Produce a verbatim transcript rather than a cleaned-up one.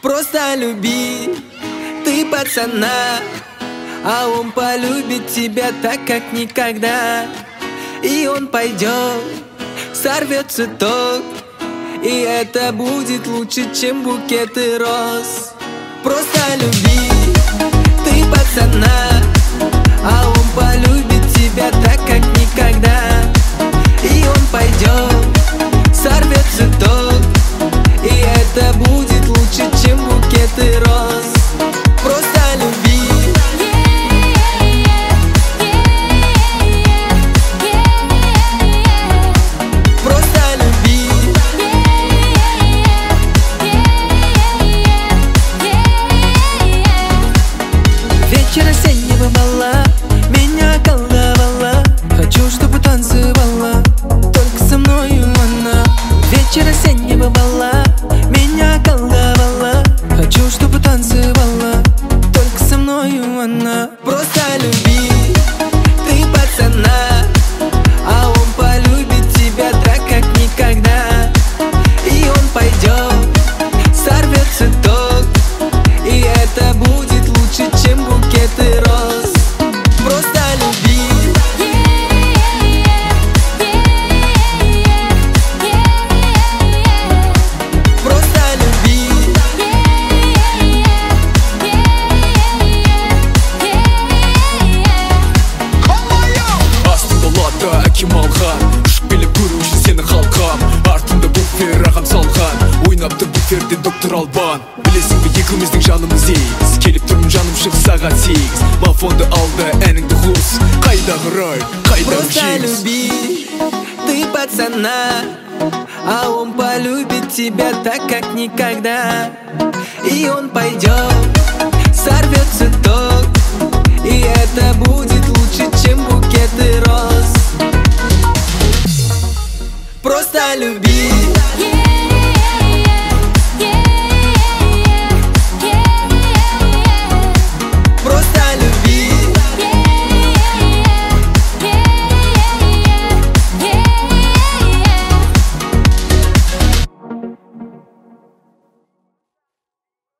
Просто люби ты пацана, а он полюбит тебя так, как никогда. И он пойдет, сорвет цветок, и это будет лучше, чем букеты роз. Просто люби ты пацана, а он полюбит тебя так, как никогда. И он пойдет, сорвет цветок, и это будет лучше, чем букеты роз. Просто люби. Просто люби. Вечер осеннего бала меня колдовала. Хочу, чтобы танцевала только со мною она. Вечер осеннего бала меня колдовала. Хочу, чтобы танцевала только со мною она. Просто люби ты пацана, а он полюбит тебя так, как никогда. И он пойдет, сорвет цветок, и это будет лучше, чем букеты роз. Просто люби. Алхан ұшып көру үшін сені халқам. Артында буфер ағам салған, ойнапты буферде доктор Албан. Білесің бе екеуміздің жанымыз егіз, келіп тұрмын жаным шығыс сағат сегіз. Мафонды алды әніңді қос, қайдағы рай, қайдағы жеңіс. Просто люби ты пацана, а он полюбит тебя так, как никогда. И он пойдет, сорвет цветок, и это будет лучше, чем